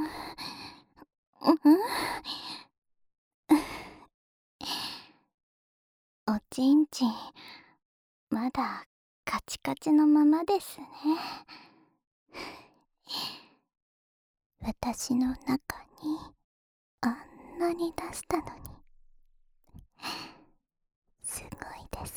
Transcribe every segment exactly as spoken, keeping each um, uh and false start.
うん、おちんちん、まだカチカチのままですね。私の中にあんなに出したのに、すごいです。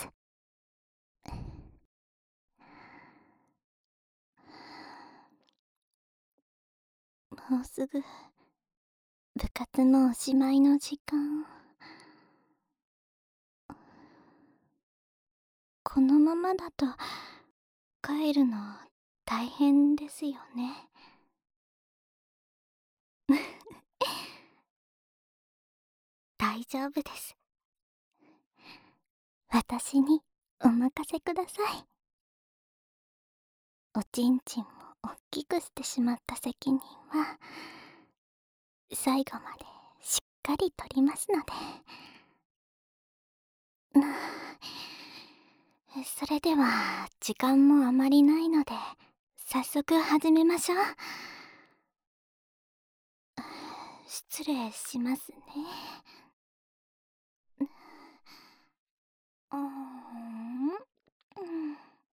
もうすぐ部活のおしまいの時間。このままだと帰るの大変ですよね。大丈夫です。私にお任せください。おちんちんもおっきくしてしまった責任は最後までしっかり取りますので。なそれでは時間もあまりないので早速始めましょう。失礼しますね。うーん、うん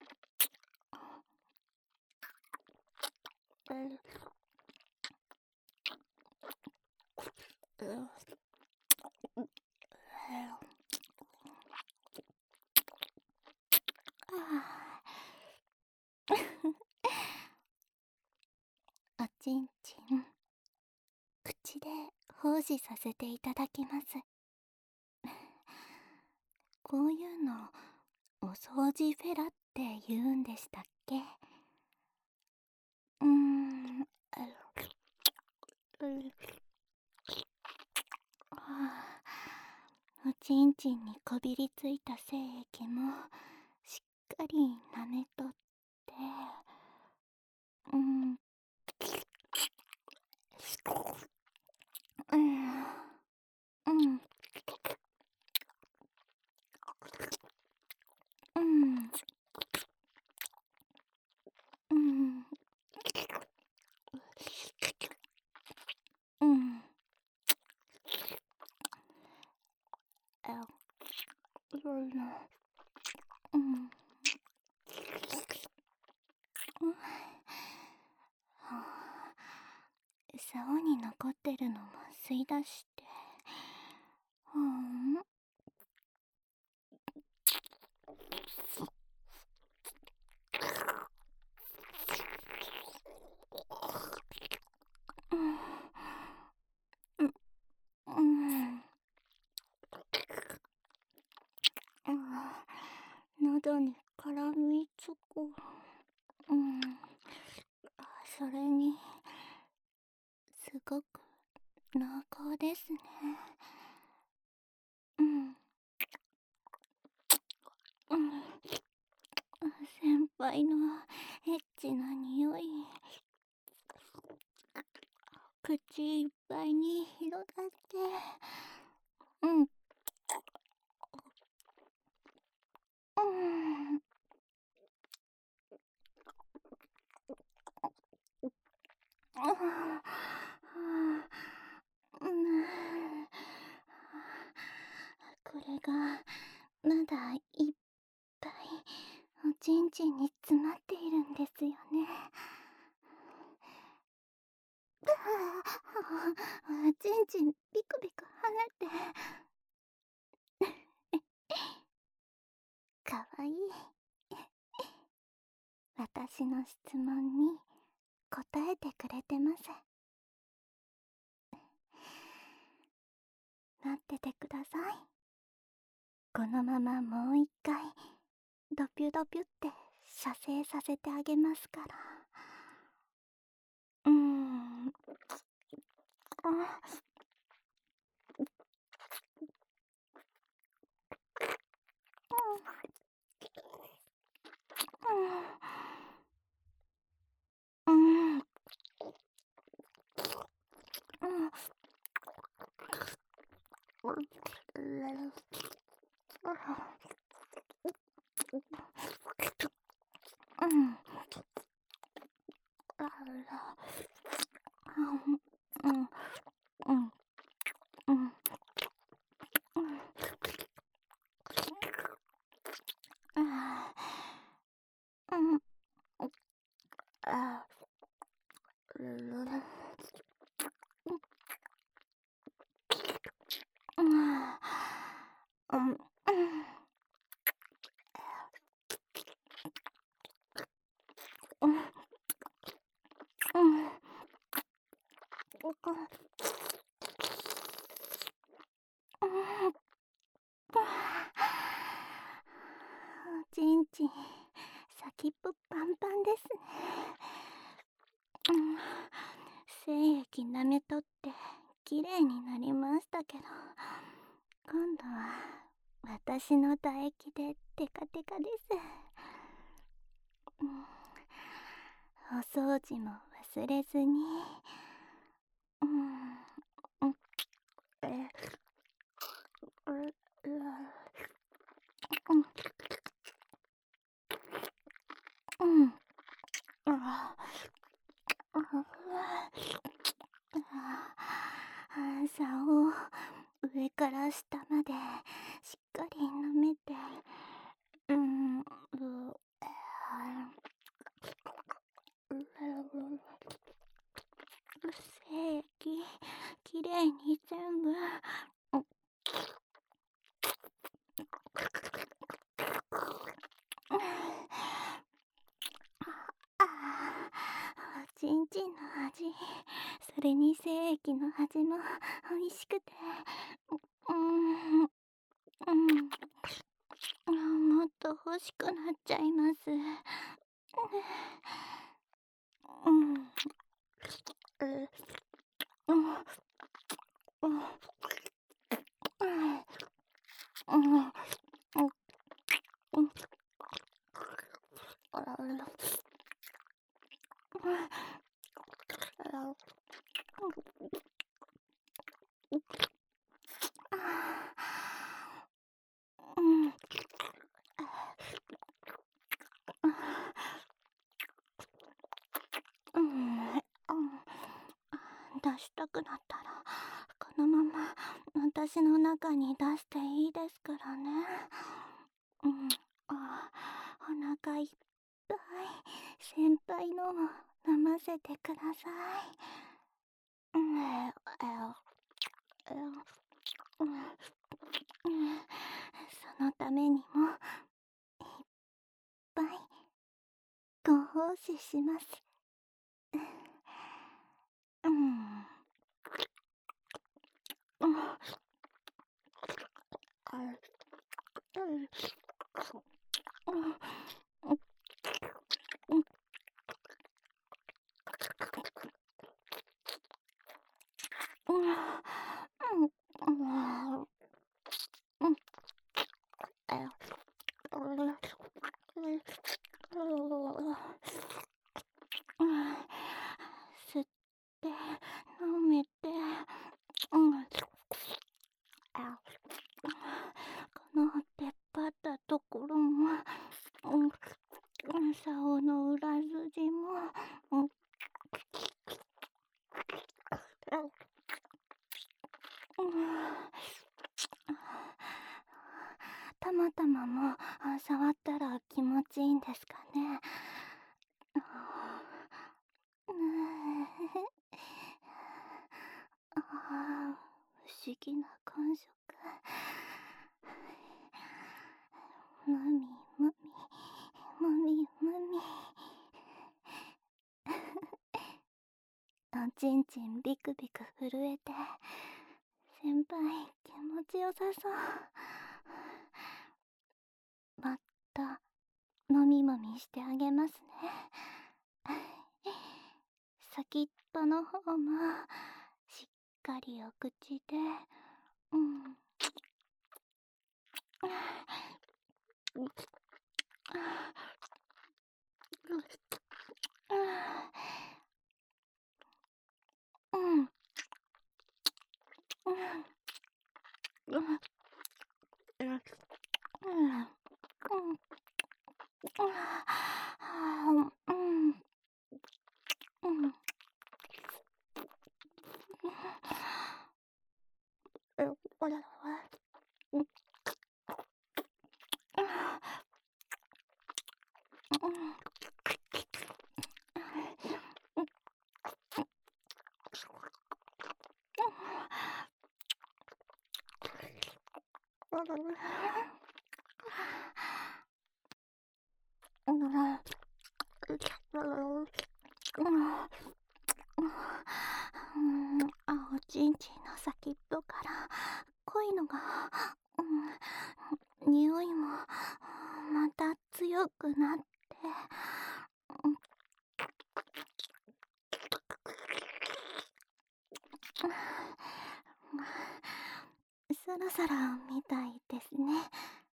おちんちん、口で奉仕させていただきます。こういうのお掃除フェラって言うんでしたっけ？うーん、うあおちんちんにこびりついた精液もしっかり舐めとって、うん、うん、うん、うん、うん、うん、あ、うん、うん、竿に残ってるのも吸い出して、うん、うん、うん、うん、喉に絡みつく。うん、それにすごく濃厚ですね。うん、うん、先輩のエッチな匂い、口いっぱいに広がって、うん、うん、うん、これがまだいっぱいおちんちんに詰まっているんですよね。おちんちんビクビク跳ねて、かわいい。私の質問に答えてくれてます。待っててください。このままもう一回ドピュドピュって射精させてあげますから。うーん、あ、うん、うん、うん、うん、あら、 おちんちん先っぽパンパンですね。精液舐めとってきれいになりましたけど、今度は私の唾液でテカテカです。お掃除も忘れずに。うん、え、う、う、うん、うん、あ、竿を上から下までしっかり舐めて、うん、う、精液きれいに全部、ああ、おちんちんの味、それに精液の味も美味しくて、うん、うん、もっと欲しくなっちゃいます。うん、うん、うん、うん、うん、うん、あらら、あら、うん、うん、出したくなったらこのまま私の中に出していいですからね。うん、あ、お腹いっぱい先輩のも飲ませてください。うん、え、え、え、うん、うん、そのためにもいっぱいご奉仕します。うん、うん、あ、うん、うん、うん、うん、うん、うん、吸って飲めて、うん、あ、この出っ張ったところも、うん、竿の裏筋も、うん、うん、たまたまも触ったら気持ちいいんですかね。うん、ああ、不思議な感触。むみむみ、むみむみ。おちんちんビクビク震えて、先輩気持ちよさそう。またもみもみしてあげますね。先っぽの方もしっかりお口で、うん、うん、うん、うん、うん、うん、うん、え、おらら、うん、 あ、おちんちんの先っぽから濃いのが、うん、匂いもまた強くなって、うん、そろそろみたいですね。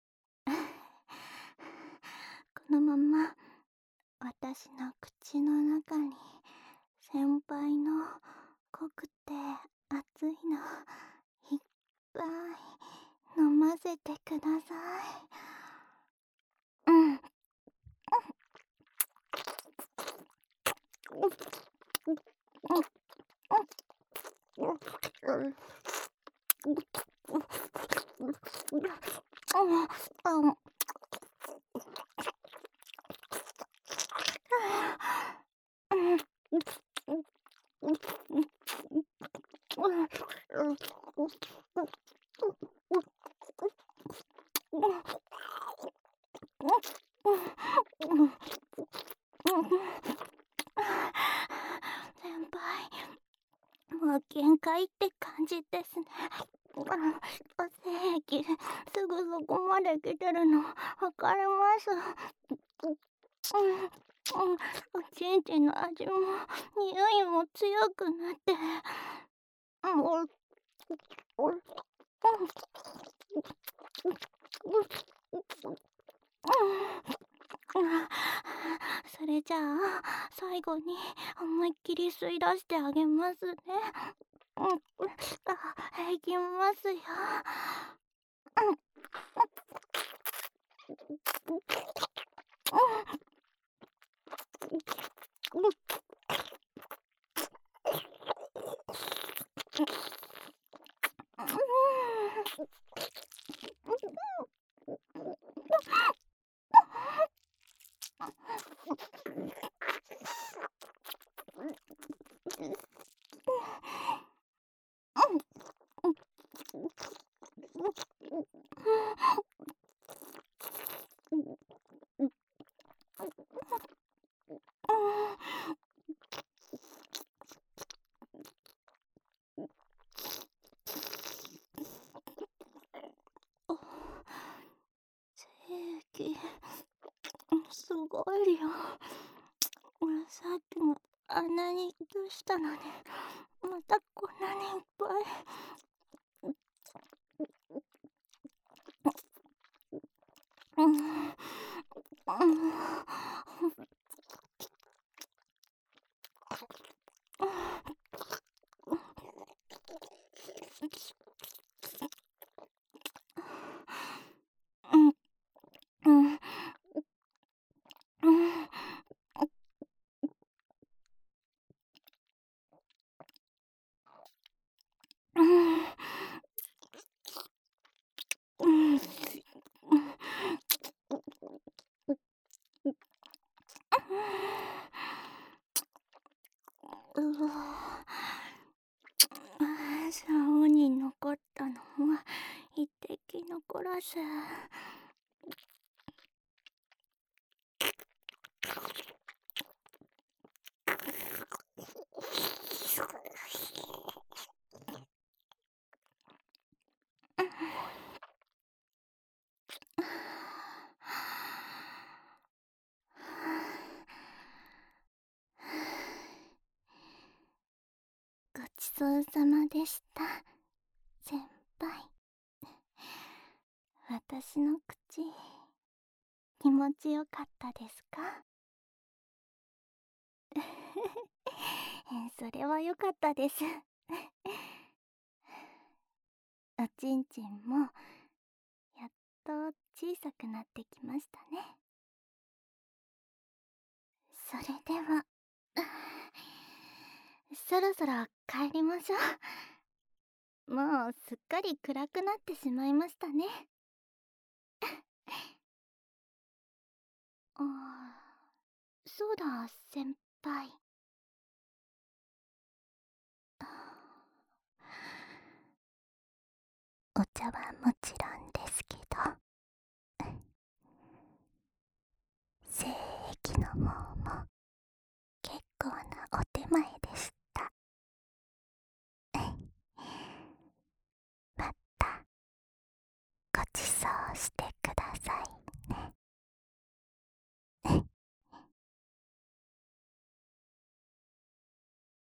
このまま私の口の中に先輩の濃くて熱いのいっぱい飲ませてください。うん。先輩、もう限界って感じですね。精液すぐそこまで来てるのわかります。うん、うん、おちんちんの味も匂いも強くなって、もう、それじゃあ最後に思いっきり吸い出してあげますね。うん、あ、いきますよ。精液すごい量。さっきもあんなに出したのにまたこんなにいっぱい。うん、うん、うん、うん、うん、うん、うん、うわ、竿に残ったのは一滴残らず。ごちそうさまでした、先輩。私の口、気持ちよかったですか？それはよかったです。おちんちんもやっと小さくなってきましたね。それではそろそろ帰りましょう。もうすっかり暗くなってしまいましたね。ああ、そうだ、先輩。 お茶はもちろんですけど、精液の方も結構なお手前でした。またごちそうして